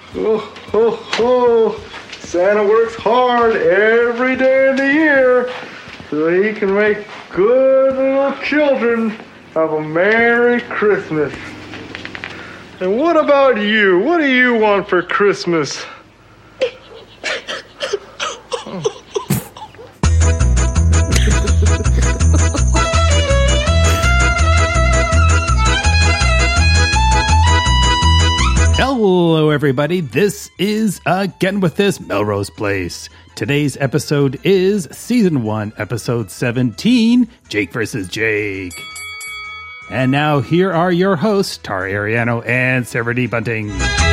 Oh, ho, ho. Santa works hard every day of the year so he can make good little children have a Merry Christmas. And what about you? What do you want for Christmas? Hello, everybody. This is Again With This, Melrose Place. Today's episode is Season 1, Episode 17, Jake vs. Jake. And now, here are your hosts, Tara Ariano and Sarah D. Bunting.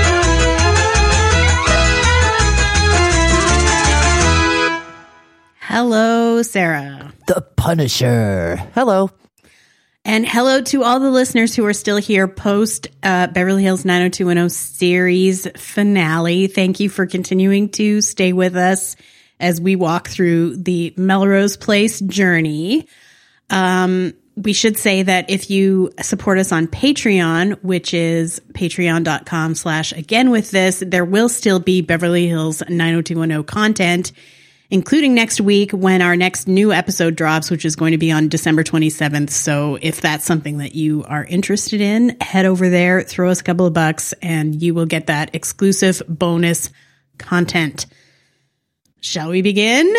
Hello, Sarah. The Punisher. Hello. And hello to all the listeners who are still here post Beverly Hills 90210 series finale. Thank you for continuing to stay with us as we walk through the Melrose Place journey. We should say that if you support us on Patreon, which is patreon.com/againwiththis, there will still be Beverly Hills 90210 content, including next week when our next new episode drops, which is going to be on December 27th. So if that's something that you are interested in, head over there, throw us a couple of bucks, and you will get that exclusive bonus content. Shall we begin?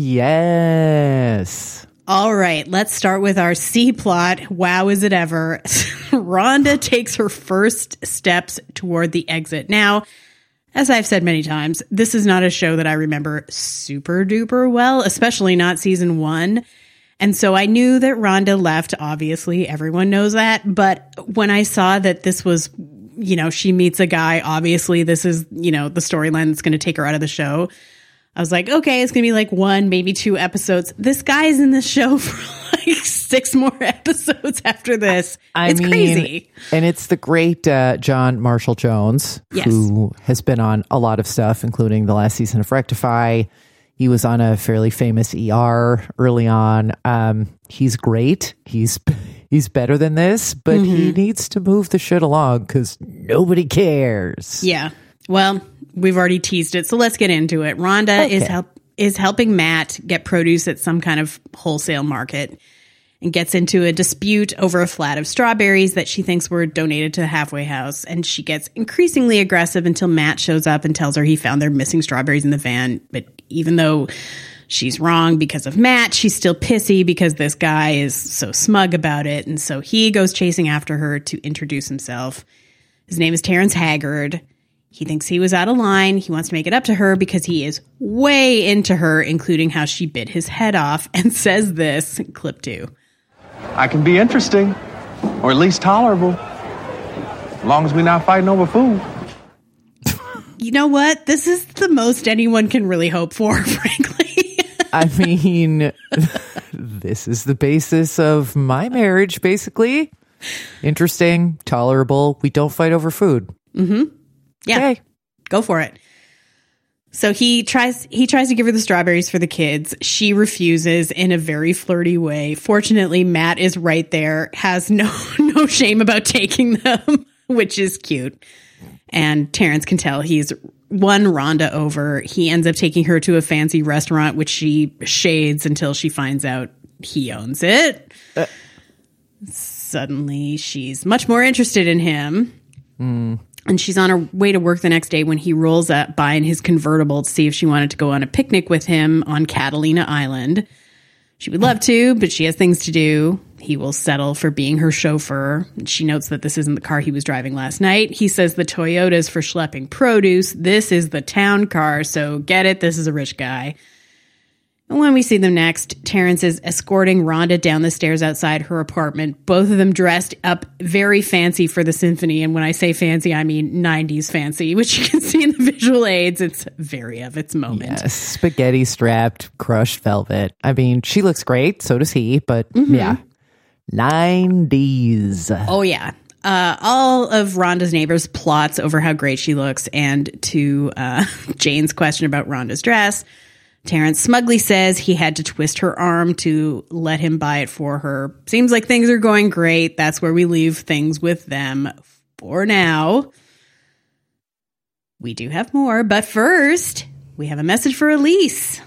Yes. All right, let's start with our C plot. Wow, is it ever? Rhonda takes her first steps toward the exit. Now, as I've said many times, this is not a show that I remember super duper well, especially not season 1. And so I knew that Rhonda left, obviously, everyone knows that. But when I saw that this was, she meets a guy, obviously this is, the storyline that's going to take her out of the show. I was like, okay, it's going to be like 1, maybe 2 episodes. This guy's in the show for like 6 more episodes after this. It's crazy. And it's the great John Marshall Jones, yes, who has been on a lot of stuff, including the last season of Rectify. He was on a fairly famous ER early on. He's great. He's better than this, but he needs to move the shit along because nobody cares. Yeah. Well, we've already teased it, so let's get into it. Rhonda is helping Matt get produce at some kind of wholesale market and gets into a dispute over a flat of strawberries that she thinks were donated to the halfway house. And she gets increasingly aggressive until Matt shows up and tells her he found their missing strawberries in the van. But even though she's wrong because of Matt, she's still pissy because this guy is so smug about it. And so he goes chasing after her to introduce himself. His name is Terrence Haggard. He thinks he was out of line. He wants to make it up to her because he is way into her, including how she bit his head off, and says this, clip 2. I can be interesting, or at least tolerable, as long as we're not fighting over food. You know what? This is the most anyone can really hope for, frankly. I mean, this is the basis of my marriage, basically. Interesting, tolerable. We don't fight over food. Mm-hmm. Yeah, okay. Go for it. So he tries to give her the strawberries for the kids. She refuses in a very flirty way. Fortunately, Matt is right there, has no shame about taking them, which is cute. And Terrence can tell he's won Rhonda over. He ends up taking her to a fancy restaurant, which she shades until she finds out he owns it. Suddenly, she's much more interested in him. And she's on her way to work the next day when he rolls up by in his convertible to see if she wanted to go on a picnic with him on Catalina Island. She would love to, but she has things to do. He will settle for being her chauffeur. She notes that this isn't the car he was driving last night. He says the Toyota's for schlepping produce. This is the town car, so get it, this is a rich guy. And when we see them next, Terrence is escorting Rhonda down the stairs outside her apartment, both of them dressed up very fancy for the symphony. And when I say fancy, I mean 90s fancy, which you can see in the visual aids. It's very of its moment. Yes, spaghetti strapped, crushed velvet. I mean, she looks great. So does he. But yeah, 90s. Oh, yeah. All of Rhonda's neighbors plots over how great she looks. And to Jane's question about Rhonda's dress, Terrence smugly says he had to twist her arm to let him buy it for her. Seems like things are going great. That's where we leave things with them for now. We do have more, but first, we have a message for Elise.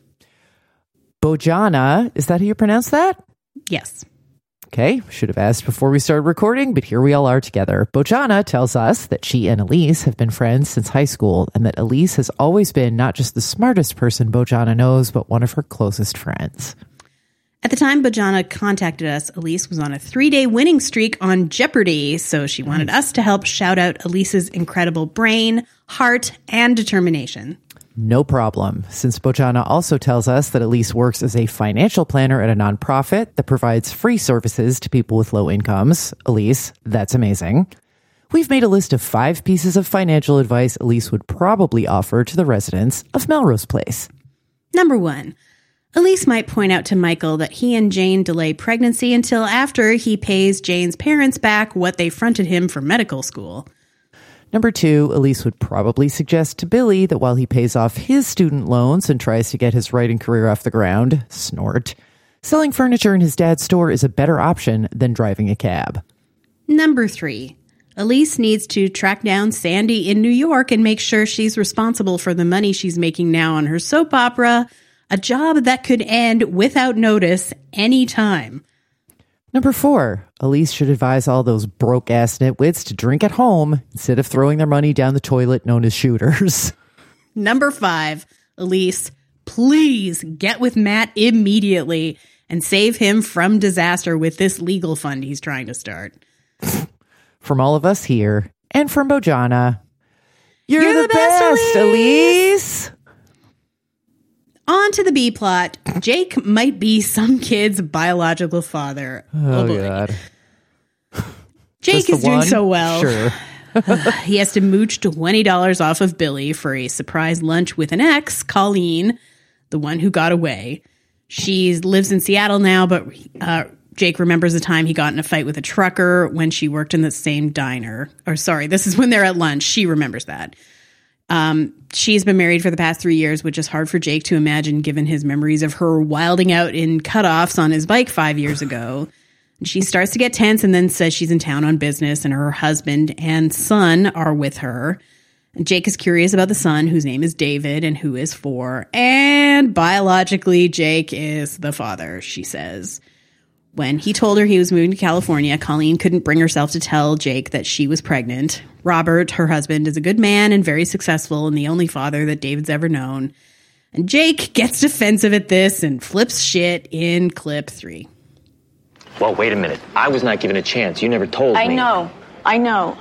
Bojana, is that how you pronounce that? Yes. Okay, should have asked before we started recording, but here we all are together. Bojana tells us that she and Elise have been friends since high school, and that Elise has always been not just the smartest person Bojana knows, but one of her closest friends. At the time Bojana contacted us, Elise was on a 3-day winning streak on Jeopardy, so she wanted us to help shout out Elise's incredible brain, heart, and determination. No problem, since Bojana also tells us that Elise works as a financial planner at a nonprofit that provides free services to people with low incomes. Elise, that's amazing. We've made a list of 5 pieces of financial advice Elise would probably offer to the residents of Melrose Place. Number 1. Elise might point out to Michael that he and Jane delay pregnancy until after he pays Jane's parents back what they fronted him for medical school. Number 2, Elise would probably suggest to Billy that while he pays off his student loans and tries to get his writing career off the ground, snort, selling furniture in his dad's store is a better option than driving a cab. Number 3, Elise needs to track down Sandy in New York and make sure she's responsible for the money she's making now on her soap opera, a job that could end without notice any time. Number 4, Elise should advise all those broke-ass nitwits to drink at home instead of throwing their money down the toilet known as shooters. Number 5, Elise, please get with Matt immediately and save him from disaster with this legal fund he's trying to start. From all of us here, and from Bojana, you're the best, Elise! On to the B plot. Jake might be some kid's biological father. Oh boy. God. Jake is doing so well. Sure. He has to mooch $20 off of Billy for a surprise lunch with an ex, Colleen, the one who got away. She lives in Seattle now, but Jake remembers the time he got in a fight with a trucker when she worked in the same diner. Or sorry, this is when they're at lunch. She remembers that. She's been married for the past 3 years, which is hard for Jake to imagine given his memories of her wilding out in cutoffs on his bike 5 years ago. She starts to get tense and then says she's in town on business and her husband and son are with her. And Jake is curious about the son, whose name is David and who is 4. And biologically, Jake is the father, she says. When he told her he was moving to California, Colleen couldn't bring herself to tell Jake that she was pregnant. Robert, her husband, is a good man and very successful and the only father that David's ever known. And Jake gets defensive at this and flips shit in clip 3. Well, wait a minute. I was not given a chance. You never told me. I know.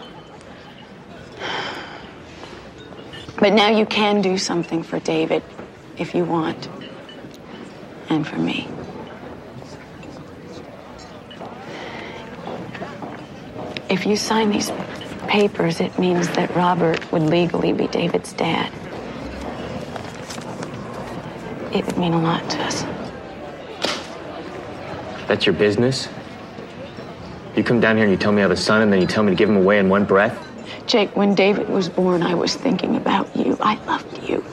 But now you can do something for David if you want. And for me. If you sign these papers, it means that Robert would legally be David's dad. It would mean a lot to us. That's your business? You come down here and you tell me I have a son and then you tell me to give him away in one breath? Jake, when David was born, I was thinking about you. I loved you.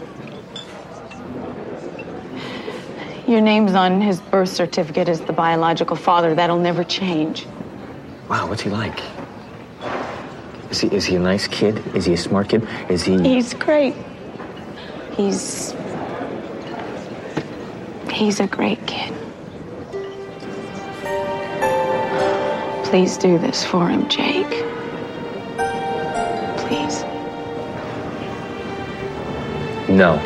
Your name's on his birth certificate as the biological father. That'll never change. Wow, what's he like? Is he a nice kid? Is he a smart kid? Is he... He's great. He's a great kid. Please do this for him, Jake. Please. No.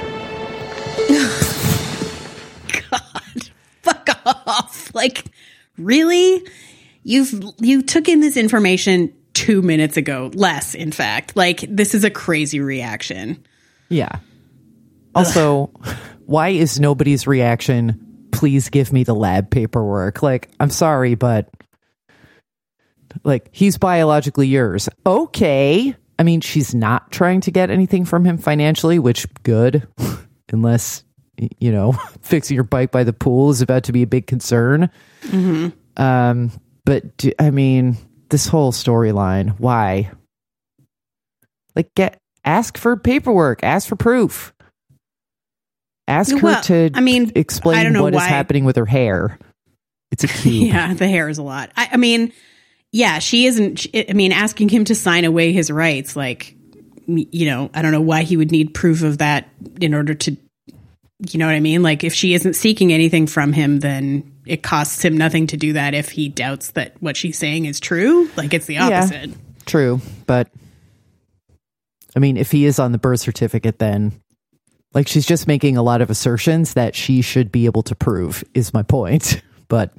God, fuck off. Like, really? You took in this information 2 minutes ago. Less, in fact. Like, this is a crazy reaction. Yeah. Also, why is nobody's reaction, please give me the lab paperwork? Like, I'm sorry, but like, he's biologically yours. Okay. I mean, she's not trying to get anything from him financially, which good, unless, you know, fixing your bike by the pool is about to be a big concern. Mm-hmm. But I mean, this whole storyline, why? Like, ask for paperwork, ask for proof. Ask her to explain what is happening with her hair. It's a cube. Yeah, the hair is a lot. I mean, yeah, she isn't. I mean, asking him to sign away his rights, like, I don't know why he would need proof of that in order to, you know what I mean? Like, if she isn't seeking anything from him, then it costs him nothing to do that if he doubts that what she's saying is true. Like, it's the opposite. Yeah, true. But, I mean, if he is on the birth certificate, then, like, she's just making a lot of assertions that she should be able to prove, is my point. But,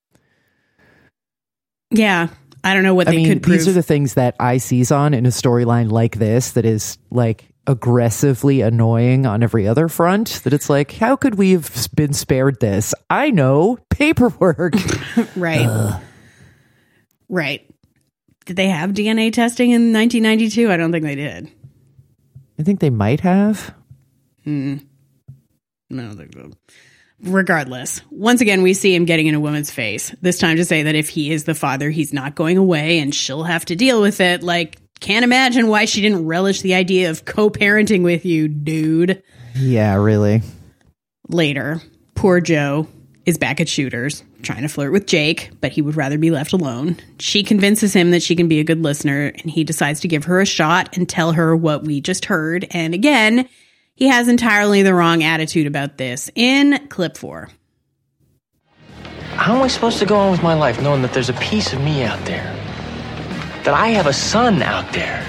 yeah, I don't know what they could prove. These are the things that I seize on in a storyline like this that is, like, aggressively annoying on every other front. That it's like, how could we have been spared this? I know, paperwork. Right. Right. Did they have DNA testing in 1992? I don't think they did. I think they might have. No, I don't think so. Regardless, once again, we see him getting in a woman's face, this time to say that if he is the father, he's not going away and she'll have to deal with it. Like, can't imagine why she didn't relish the idea of co-parenting with you, dude. Yeah, really. Later, poor Joe is back at Shooters, trying to flirt with Jake, but he would rather be left alone. She convinces him that she can be a good listener, and he decides to give her a shot and tell her what we just heard. And again, he has entirely the wrong attitude about this in clip 4. How am I supposed to go on with my life knowing that there's a piece of me out there? That I have a son out there?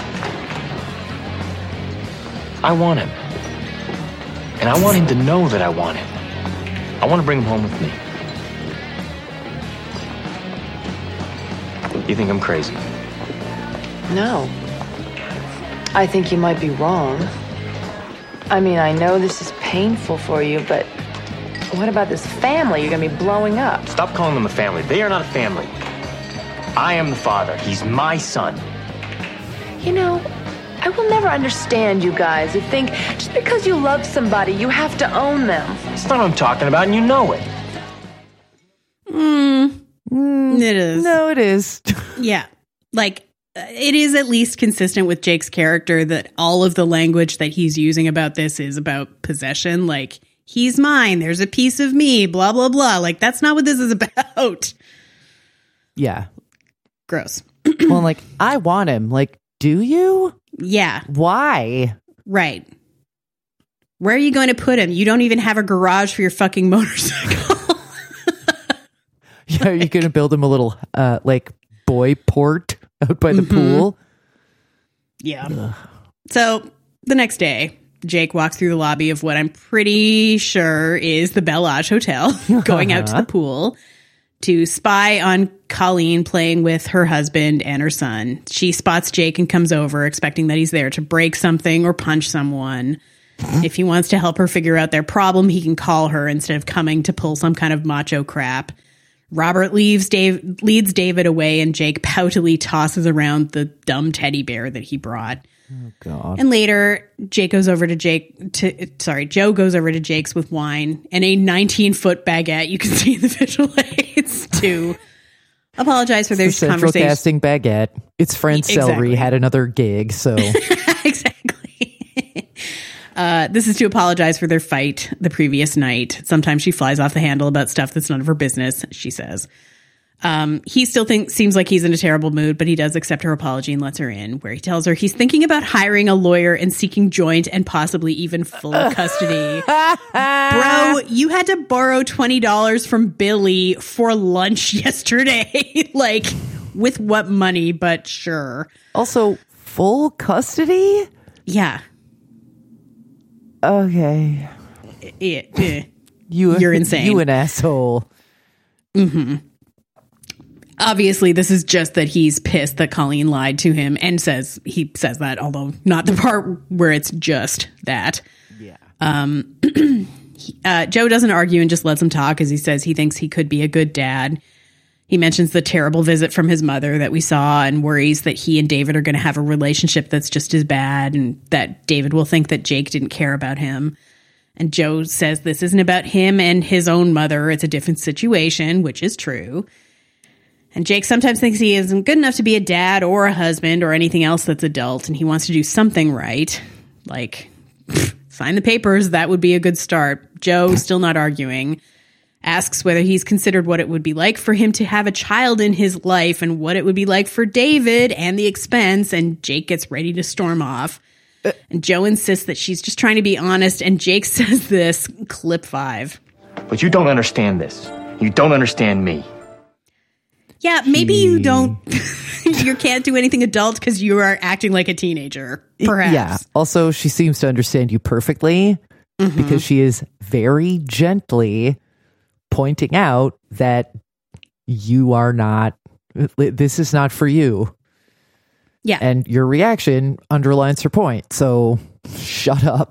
I want him. And I want him to know that I want him. I want to bring him home with me. You think I'm crazy? No. I think you might be wrong. I mean, I know this is painful for you, but what about this family you're going to be blowing up? Stop calling them a family. They are not a family. I am the father. He's my son. You know, I will never understand you guys who think just because you love somebody, you have to own them. That's not what I'm talking about, and you know it. It is. No, it is. Yeah. Like, it is at least consistent with Jake's character that all of the language that he's using about this is about possession. Like, he's mine. There's a piece of me, blah, blah, blah. Like, that's not what this is about. Yeah. Gross. Well, like, I want him. Like, do you? Yeah. Why? Right. Where are you going to put him? You don't even have a garage for your fucking motorcycle. Yeah, are you going to build him a little, like, boy port out by the pool? Yeah. Ugh. So, the next day, Jake walks through the lobby of what I'm pretty sure is the Bel Age Hotel, going out to the pool to spy on Colleen playing with her husband and her son. She spots Jake and comes over, expecting that he's there to break something or punch someone. If he wants to help her figure out their problem, he can call her instead of coming to pull some kind of macho crap. Robert leads David away, and Jake poutily tosses around the dumb teddy bear that he brought. Oh, God. And later, Joe goes over to Jake's with wine and a 19-foot baguette. You can see in the visual aids to apologize for their Central conversation. Casting baguette. Its friend Celery had another gig, so exactly. This is to apologize for their fight the previous night. Sometimes she flies off the handle about stuff that's none of her business, she says. He still seems like he's in a terrible mood, but he does accept her apology and lets her in, where he tells her he's thinking about hiring a lawyer and seeking joint and possibly even full custody. Bro, you had to borrow $20 from Billy for lunch yesterday. Like, with what money, but sure. Also, full custody? Yeah. Okay. You're insane. You an asshole. Mm-hmm. Obviously, this is just that he's pissed that Colleen lied to him, and he says that, although not the part where it's just that. Yeah. Joe doesn't argue and just lets him talk, as he says he thinks he could be a good dad. He mentions the terrible visit from his mother that we saw and worries that he and David are going to have a relationship that's just as bad, and that David will think that Jake didn't care about him. And Joe says this isn't about him and his own mother. It's a different situation, which is true. And Jake sometimes thinks he isn't good enough to be a dad or a husband or anything else that's adult, and he wants to do something right. Like, sign the papers, that would be a good start. Joe still not arguing. asks whether he's considered what it would be like for him to have a child in his life and what it would be like for David and the expense, and Jake gets ready to storm off. And Joe insists that she's just trying to be honest, and Jake says this, clip 5. But you don't understand this. You don't understand me. Yeah, maybe you don't, you can't do anything adult because you are acting like a teenager, perhaps. Yeah, also she seems to understand you perfectly because she is very gently pointing out that you are not, this is not for you. Yeah. And your reaction underlines her point. So shut up.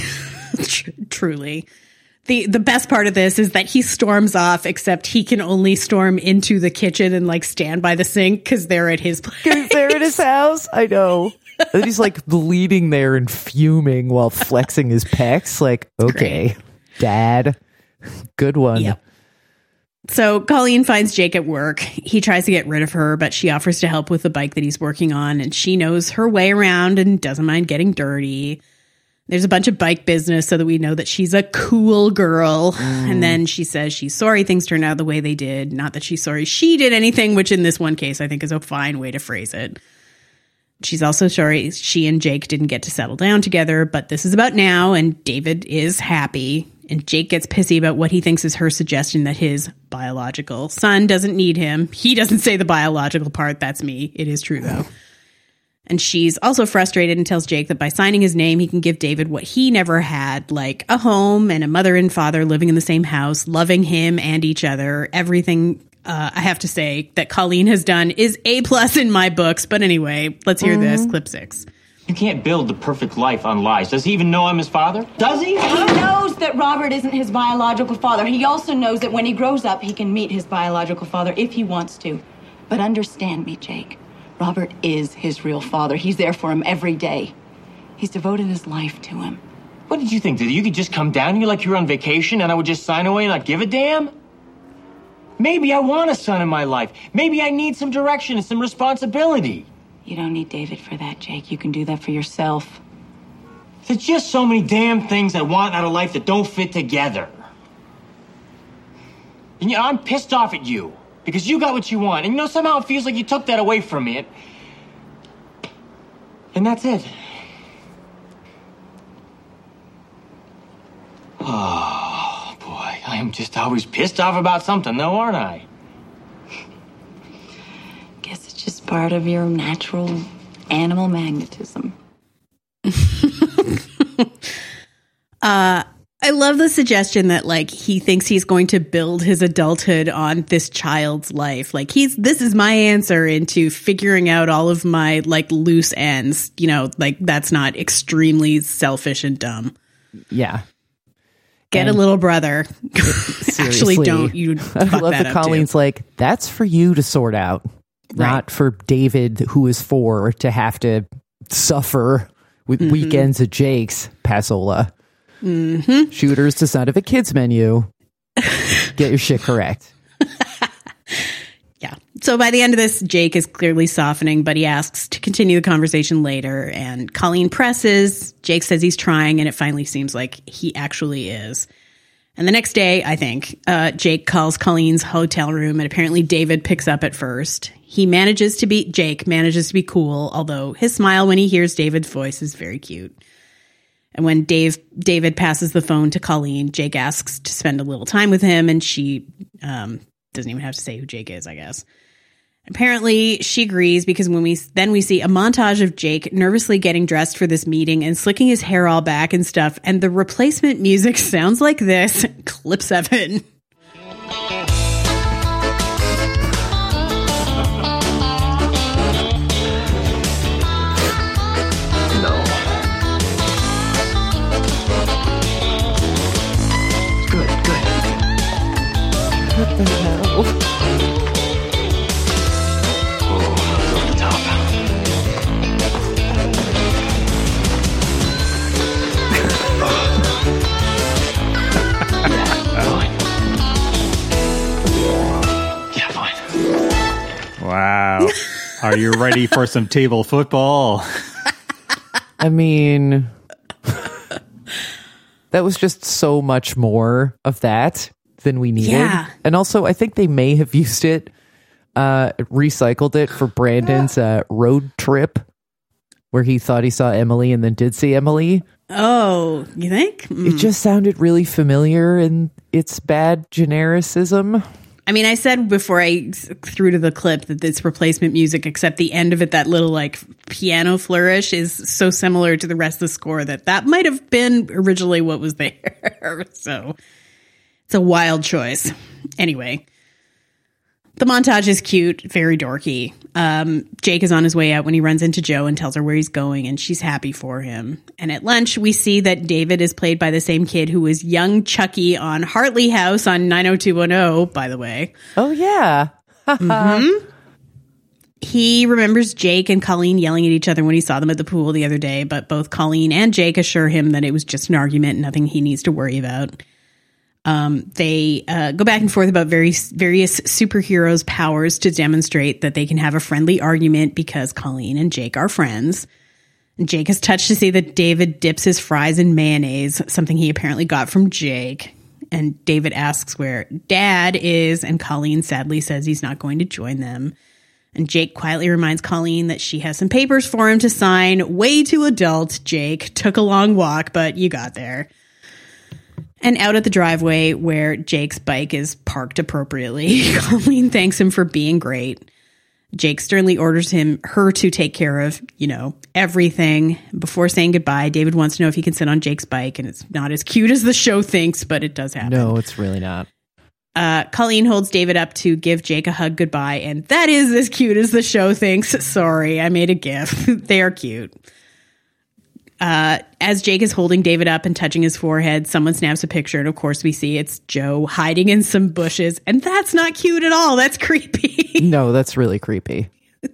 Truly. The best part of this is that he storms off, except he can only storm into the kitchen and like stand by the sink because they're at his place. They're at his house. I know. And he's like bleeding there and fuming while flexing his pecs. Like, okay, great. Dad, good one. Yep. So Colleen finds Jake at work. He tries to get rid of her, but she offers to help with the bike that he's working on, and she knows her way around and doesn't mind getting dirty. There's a bunch of bike business so that we know that she's a cool girl. And then she says she's sorry things turned out the way they did. Not that she's sorry she did anything, which in this one case I think is a fine way to phrase it. She's also sorry she and Jake didn't get to settle down together, but this is about now, and David is happy. And Jake gets pissy about what he thinks is her suggestion that his biological son doesn't need him. He doesn't say the biological part. That's me. It is true, though. And she's also frustrated and tells Jake that by signing his name, he can give David what he never had, like a home and a mother and father living in the same house, loving him and each other. Everything, I have to say, that Colleen has done is A+ in my books. But anyway, let's hear this. Clip 6. You can't build the perfect life on lies. Does he even know I'm his father? Does he? He knows that Robert isn't his biological father. He also knows that when he grows up, he can meet his biological father if he wants to. But understand me, Jake. Robert is his real father. He's there for him every day. He's devoted his life to him. What did you think? That you could just come down here like you were on vacation and I would just sign away and not give a damn? Maybe I want a son in my life. Maybe I need some direction and some responsibility. You don't need David for that, Jake. You can do that for yourself. There's just so many damn things I want out of life that don't fit together. And you know, I'm pissed off at you. Because you got what you want. And you know, somehow it feels like you took that away from me. And that's it. Oh, boy. I am just always pissed off about something, though, aren't I? Guess it's just part of your natural animal magnetism. I love the suggestion that like he thinks he's going to build his adulthood on this child's life. Like this is my answer into figuring out all of my like loose ends. You know, like that's not extremely selfish and dumb. Yeah. Get a little brother. Actually, don't you? I love that Colleen's too. Like, that's for you to sort out, not for David, who is 4, to have to suffer with weekends at Jake's, Passola. Shooters to sound of a kids menu. Get your shit correct. Yeah. So by the end of this, Jake is clearly softening, but he asks to continue the conversation later, and Colleen presses. Jake says he's trying, and it finally seems like he actually is. And the next day, I think, Jake calls Colleen's hotel room, and apparently David picks up at first. Jake manages to be cool, although his smile when he hears David's voice is very cute. And when David passes the phone to Colleen, Jake asks to spend a little time with him, and she doesn't even have to say who Jake is, I guess. Apparently, she agrees because when we see a montage of Jake nervously getting dressed for this meeting and slicking his hair all back and stuff, and the replacement music sounds like this. Clip 7. What the hell? Oh, over the top. Yeah, fine. Wow. Are you ready for some table football? I mean, that was just so much more of that. than we needed. Yeah. And also, I think they may have used it, recycled it for Brandon's road trip, where he thought he saw Emily and then did see Emily. Oh, you think? It just sounded really familiar in its bad genericism. I mean, I said before I threw to the clip that it's replacement music, except the end of it, that little like piano flourish is so similar to the rest of the score that might have been originally what was there. So it's a wild choice. Anyway, the montage is cute, very dorky. Jake is on his way out when he runs into Jo and tells her where he's going, and she's happy for him. And at lunch, we see that David is played by the same kid who was young Chucky on Hartley House on 90210, by the way. Oh, yeah. He remembers Jake and Colleen yelling at each other when he saw them at the pool the other day, but both Colleen and Jake assure him that it was just an argument, nothing he needs to worry about. They go back and forth about various superheroes' powers to demonstrate that they can have a friendly argument because Colleen and Jake are friends. And Jake is touched to see that David dips his fries in mayonnaise, something he apparently got from Jake. And David asks where Dad is, and Colleen sadly says he's not going to join them. And Jake quietly reminds Colleen that she has some papers for him to sign. Way too adult, Jake. Took a long walk, but you got there. And out at the driveway where Jake's bike is parked appropriately, Colleen thanks him for being great. Jake sternly orders her to take care of, everything. Before saying goodbye, David wants to know if he can sit on Jake's bike, and it's not as cute as the show thinks, but it does happen. No, it's really not. Colleen holds David up to give Jake a hug goodbye, and that is as cute as the show thinks. Sorry, I made a gif. They are cute. As Jake is holding David up and touching his forehead, someone snaps a picture, and of course we see it's Jo hiding in some bushes, and that's not cute at all. That's creepy. No, that's really creepy.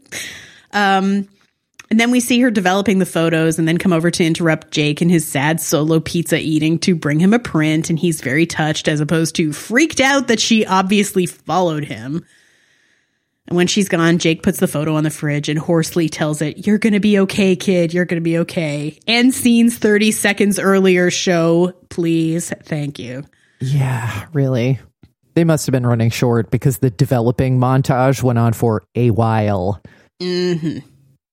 And then we see her developing the photos and then come over to interrupt Jake in his sad solo pizza eating to bring him a print, and he's very touched as opposed to freaked out that she obviously followed him. And when she's gone, Jake puts the photo on the fridge and hoarsely tells it, "You're going to be okay, kid. You're going to be okay." End scenes 30 seconds earlier show, please. Thank you. Yeah, really. They must have been running short because the developing montage went on for a while. Mm-hmm.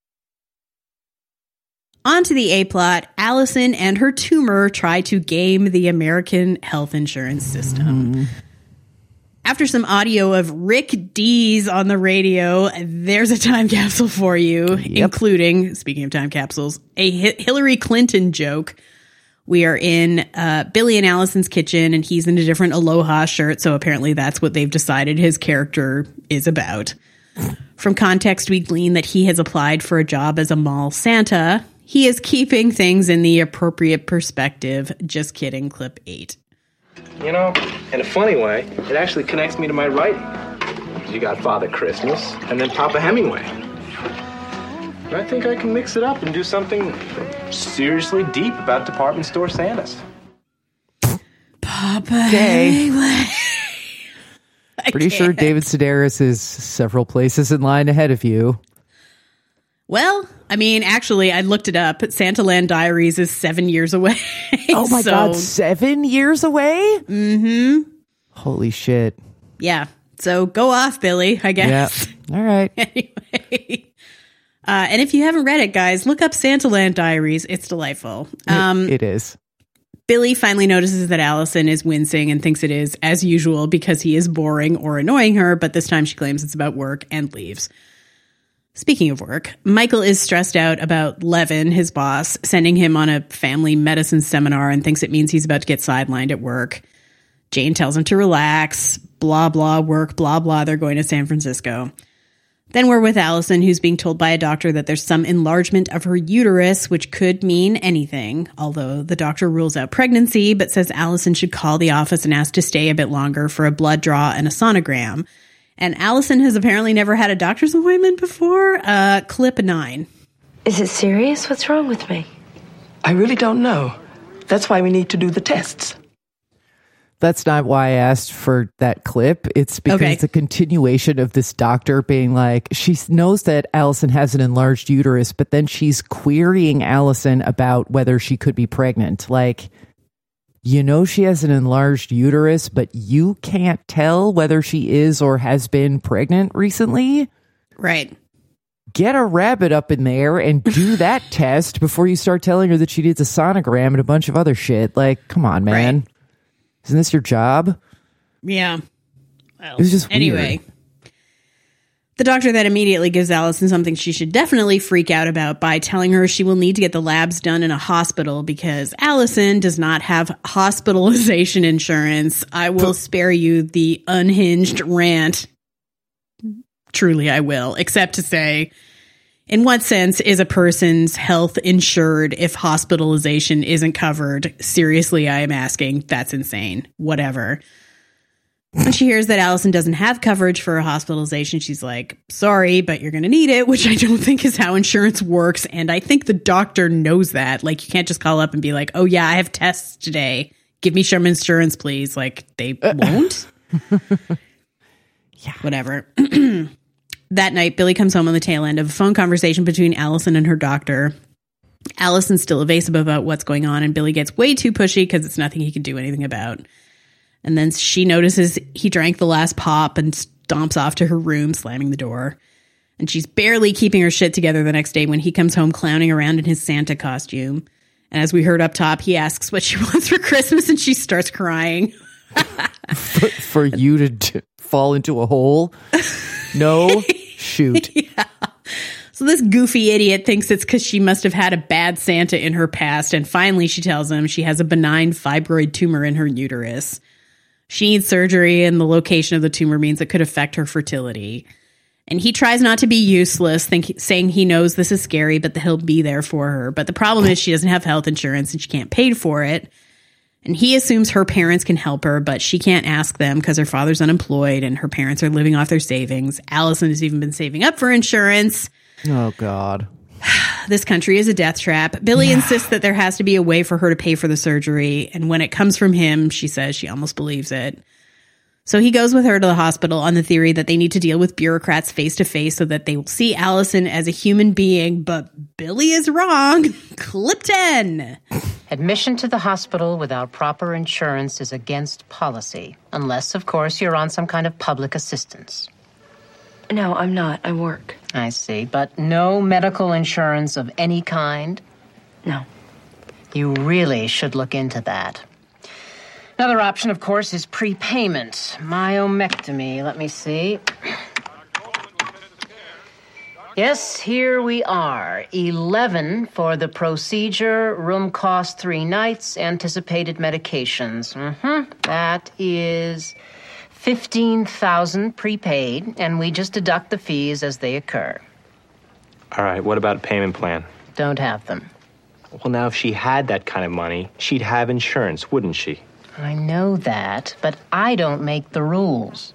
On to the A-plot. Allison and her tumor try to game the American health insurance system. After some audio of Rick Dees on the radio, there's a time capsule for you, including, speaking of time capsules, a Hillary Clinton joke. We are in Billy and Allison's kitchen, and he's in a different Aloha shirt, so apparently that's what they've decided his character is about. From context, we glean that he has applied for a job as a mall Santa. He is keeping things in the appropriate perspective. Just kidding, clip 8. You know, in a funny way, it actually connects me to my writing. You got Father Christmas and then Papa Hemingway. But I think I can mix it up and do something seriously deep about department store Santas. Papa Hemingway. Pretty sure David Sedaris is several places in line ahead of you. Well, I mean, actually, I looked it up. Santaland Diaries is 7 years away. Oh my God, 7 years away? Mm-hmm. Holy shit. Yeah. So go off, Billy, I guess. Yeah. All right. Anyway. And if you haven't read it, guys, look up Santaland Diaries. It's delightful. It is. Billy finally notices that Allison is wincing and thinks it is, as usual, because he is boring or annoying her, but this time she claims it's about work and leaves. Speaking of work, Michael is stressed out about Levin, his boss, sending him on a family medicine seminar and thinks it means he's about to get sidelined at work. Jane tells him to relax, blah, blah, work, blah, blah, they're going to San Francisco. Then we're with Allison, who's being told by a doctor that there's some enlargement of her uterus, which could mean anything, although the doctor rules out pregnancy, but says Allison should call the office and ask to stay a bit longer for a blood draw and a sonogram. And Allison has apparently never had a doctor's appointment before. Clip 9. Is it serious? What's wrong with me? I really don't know. That's why we need to do the tests. That's not why I asked for that clip. It's because it's a continuation of this doctor being like, she knows that Allison has an enlarged uterus, but then she's querying Allison about whether she could be pregnant. Like, You know she has an enlarged uterus, but you can't tell whether she is or has been pregnant recently? Right. Get a rabbit up in there and do that test before you start telling her that she needs a sonogram and a bunch of other shit. Like, come on, man. Right. Isn't this your job? Yeah. Well, it was just anyway. weird. The doctor then immediately gives Allison something she should definitely freak out about by telling her she will need to get the labs done in a hospital because Allison does not have hospitalization insurance. I will spare you the unhinged rant. Truly, I will. Except to say, in what sense is a person's health insured if hospitalization isn't covered? Seriously, I am asking. That's insane. Whatever. When she hears that Allison doesn't have coverage for a hospitalization, she's like, sorry, but you're going to need it, which I don't think is how insurance works. And I think the doctor knows that. Like, you can't just call up and be like, oh, yeah, I have tests today. Give me some insurance, please. Like, they won't. Yeah. Whatever. That night, Billy comes home on the tail end of a phone conversation between Allison and her doctor. Allison's still evasive about what's going on, and Billy gets way too pushy because it's nothing he can do anything about. And then she notices he drank the last pop and stomps off to her room, slamming the door. And she's barely keeping her shit together the next day when he comes home clowning around in his Santa costume. And as we heard up top, he asks what she wants for Christmas, and she starts crying. for you to fall into a hole? No? Shoot. Yeah. So this goofy idiot thinks it's because she must have had a bad Santa in her past. And finally, she tells him she has a benign fibroid tumor in her uterus. She needs surgery, and the location of the tumor means it could affect her fertility. And he tries not to be useless, saying he knows this is scary, but that he'll be there for her. But the problem is she doesn't have health insurance and she can't pay for it. And he assumes her parents can help her, but she can't ask them because her father's unemployed and her parents are living off their savings. Allison has even been saving up for insurance. Oh, God. This country is a death trap. Billy insists that there has to be a way for her to pay for the surgery. And when it comes from him, she says she almost believes it. So he goes with her to the hospital on the theory that they need to deal with bureaucrats face to face so that they will see Allison as a human being. But Billy is wrong. Clip 10. Admission to the hospital without proper insurance is against policy. Unless, of course, you're on some kind of public assistance. No, I'm not. I work. I see. But no medical insurance of any kind? No. You really should look into that. Another option, of course, is prepayment. Myomectomy. Let me see. Yes, here we are. 11 for the procedure, room cost 3 nights, anticipated medications. That is $15,000 prepaid, and we just deduct the fees as they occur. All right, what about a payment plan? Don't have them. Well, now, if she had that kind of money, she'd have insurance, wouldn't she? I know that, but I don't make the rules.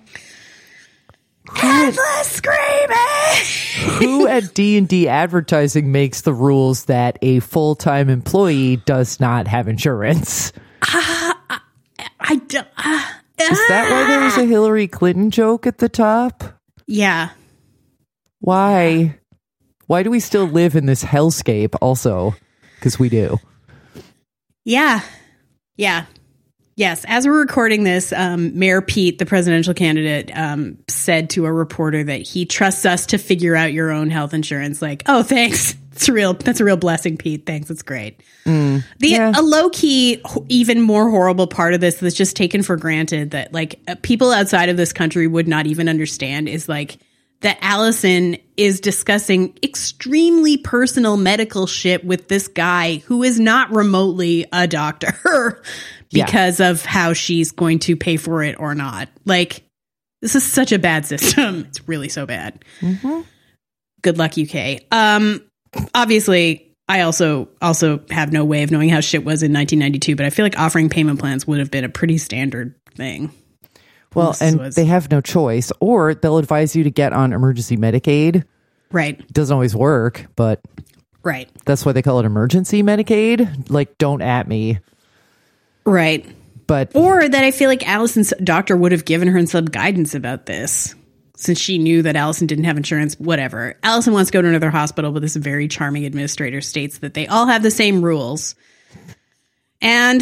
Endless screaming! Who at D&D Advertising makes the rules that a full-time employee does not have insurance? I don't... Is that why there was a Hillary Clinton joke at the top? Yeah. Why? Why do we still live in this hellscape also? Because we do. Yeah. Yeah. Yes. As we're recording this, Mayor Pete, the presidential candidate, said to a reporter that he trusts us to figure out your own health insurance. Like, oh, thanks. That's a real blessing, Pete. Thanks. It's great. A low key, even more horrible part of this that's just taken for granted that like people outside of this country would not even understand is like that Allison is discussing extremely personal medical shit with this guy who is not remotely a doctor because of how she's going to pay for it or not. Like, this is such a bad system. It's really so bad. Mm-hmm. Good luck, UK. Obviously, I also have no way of knowing how shit was in 1992, but I feel like offering payment plans would have been a pretty standard thing. Well, they have no choice, or they'll advise you to get on emergency Medicaid. Right. It doesn't always work, but right. That's why they call it emergency Medicaid. Like, don't at me. Right. Or that I feel like Allison's doctor would have given her some guidance about this, since she knew that Allison didn't have insurance, whatever. Allison wants to go to another hospital, but this very charming administrator states that they all have the same rules. And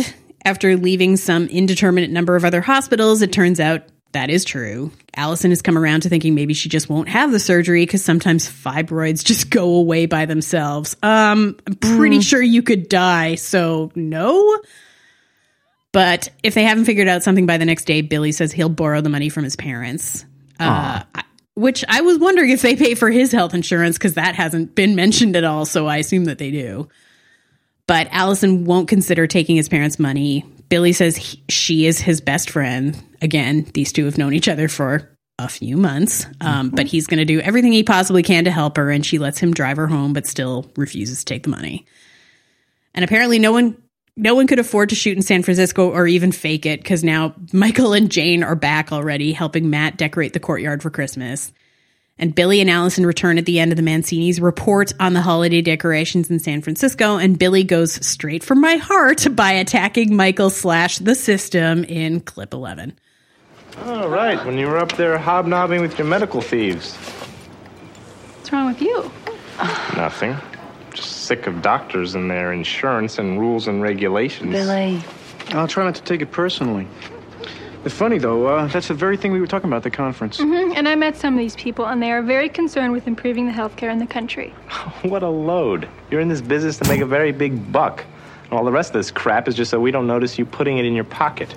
After leaving some indeterminate number of other hospitals, it turns out that is true. Allison has come around to thinking maybe she just won't have the surgery because sometimes fibroids just go away by themselves. I'm pretty sure you could die, so no. But if they haven't figured out something by the next day, Billy says he'll borrow the money from his parents. Which I was wondering if they pay for his health insurance because that hasn't been mentioned at all, so I assume that they do. But Allison won't consider taking his parents' money. Billy says she is his best friend. Again, these two have known each other for a few months, but he's going to do everything he possibly can to help her, and she lets him drive her home, but still refuses to take the money. And apparently no one could afford to shoot in San Francisco or even fake it, because now Michael and Jane are back already, helping Matt decorate the courtyard for Christmas. And Billy and Allison return at the end of the Mancinis' report on the holiday decorations in San Francisco, and Billy goes straight for my heart by attacking Michael / the system in clip 11. Oh, right, when you were up there hobnobbing with your medical thieves. What's wrong with you? Nothing. Just sick of doctors and their insurance and rules and regulations. Billy. I'll try not to take it personally. It's funny, though, that's the very thing we were talking about at the conference. And I met some of these people, and they are very concerned with improving the healthcare in the country. What a load. You're in this business to make a very big buck. And all the rest of this crap is just so we don't notice you putting it in your pocket.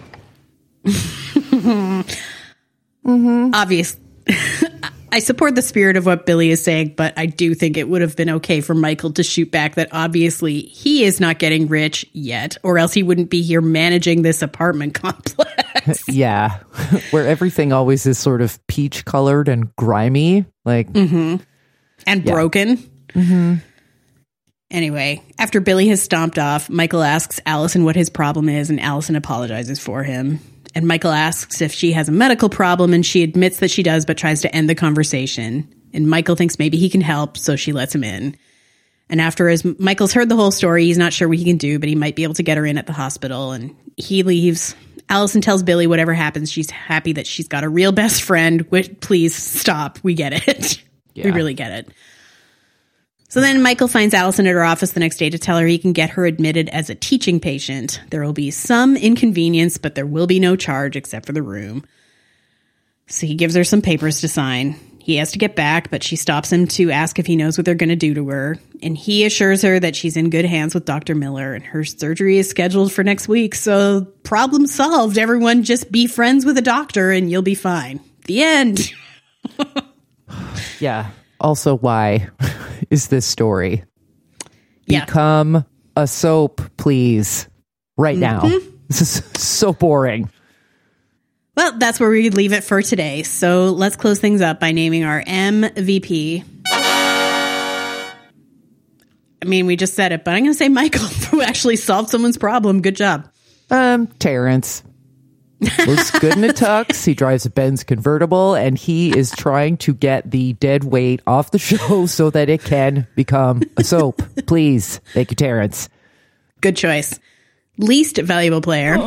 Obvious. I support the spirit of what Billy is saying, but I do think it would have been okay for Michael to shoot back that obviously he is not getting rich yet, or else he wouldn't be here managing this apartment complex. Yeah, where everything always is sort of peach colored and grimy, like and broken. Anyway, after Billy has stomped off, Michael asks Allison what his problem is, and Allison apologizes for him. And Michael asks if she has a medical problem, and she admits that she does, but tries to end the conversation. And Michael thinks maybe he can help, so she lets him in. And as Michael's heard the whole story, he's not sure what he can do, but he might be able to get her in at the hospital. And he leaves. Allison tells Billy whatever happens, she's happy that she's got a real best friend. Please stop. We get it. We really get it. So then Michael finds Allison at her office the next day to tell her he can get her admitted as a teaching patient. There will be some inconvenience, but there will be no charge except for the room. So he gives her some papers to sign. He has to get back, but she stops him to ask if he knows what they're going to do to her. And he assures her that she's in good hands with Dr. Miller, and her surgery is scheduled for next week. So problem solved. Everyone just be friends with a doctor and you'll be fine. The end. Yeah. Also, why is this story? Become a soap, please. Right now. This is so boring. Well, that's where we leave it for today. So let's close things up by naming our MVP. I mean, we just said it, but I'm going to say Michael, who actually solved someone's problem. Good job. Terrence. Looks good in a tux. He drives a Benz convertible, and he is trying to get the dead weight off the show so that it can become a soap. Please. Thank you, Terrence. Good choice. Least valuable player.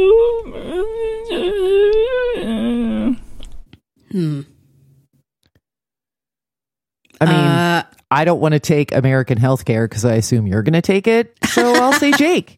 I mean, I don't want to take American healthcare because I assume you're going to take it. So I'll say Jake.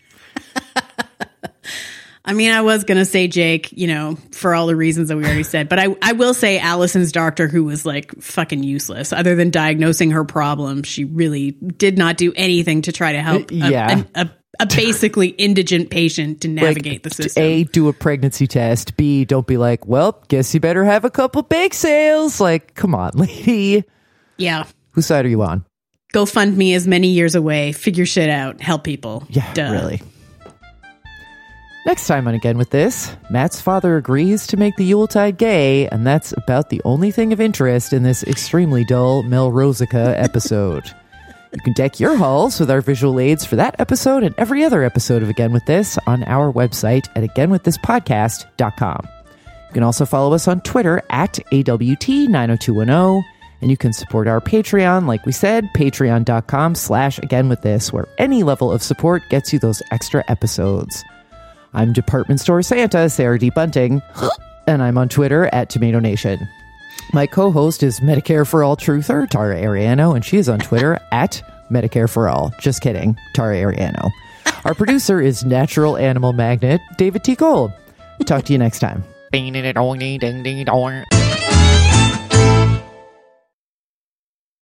I mean, I was going to say Jake, for all the reasons that we already said. But I will say Allison's doctor, who was like fucking useless. Other than diagnosing her problem, she really did not do anything to try to help a basically indigent patient to navigate the system. A, do a pregnancy test. B, don't be like, well, guess you better have a couple bake sales. Like, come on, lady. Yeah. Whose side are you on? GoFundMe is many years away. Figure shit out. Help people. Yeah, Duh. Really. Next time on Again With This, Matt's father agrees to make the Yuletide gay, and that's about the only thing of interest in this extremely dull Melrosica episode. You can deck your halls with our visual aids for that episode and every other episode of Again With This on our website at againwiththispodcast.com. You can also follow us on Twitter at AWT90210, and you can support our Patreon, like we said, patreon.com/againwiththis, where any level of support gets you those extra episodes. I'm Department Store Santa, Sarah D. Bunting, and I'm on Twitter at Tomato Nation. My co-host is Medicare for All truther, Tara Ariano, and she is on Twitter at Medicare for All. Just kidding, Tara Ariano. Our producer is natural animal magnet David T. Cole. Talk to you next time.